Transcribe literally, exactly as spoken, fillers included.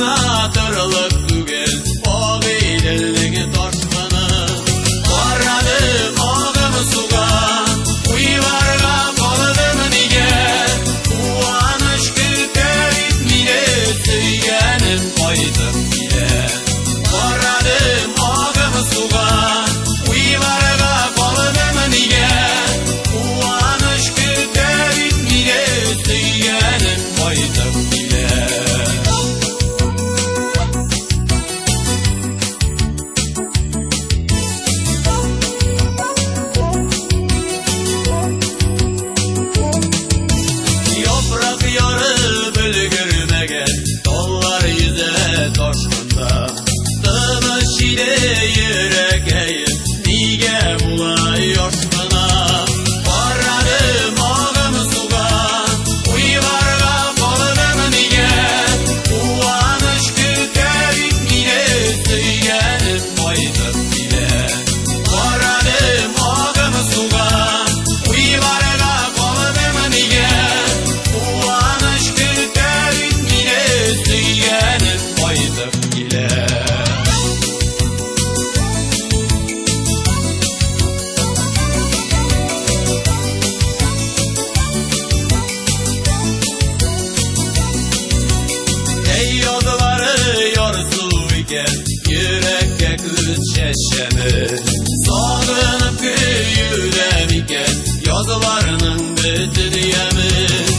tırılık tügel, o beyliligi toşqini. Borradim og'im suga, uyvarga qoldim nega. Quvonish kulka bitmidi, suyganim qaytib kelar. Borradim og'im suga, uyvarga qoldim nega. Quvonish kulka bitmidi, suyganim qaytib kelar. Yopraq yorib ulgurmagan tollar yuzi toshqinda. Tig'ishida yurakayim, nega bulay yoshqina. Borradim og'im suga, uyvarga qoldim nega. Quvonish kulka bitmidi, suyganim qaytib kelar. Borradim og'im suga, uyvarga qoldim nega. Quvonish kulka bitmidi, suyganim qaytib kelar. Ey yodlari yorsuv ekan, yurakka ko'z shashami. Sog'inib kuyuram ekan, yozlarning bitidiyami.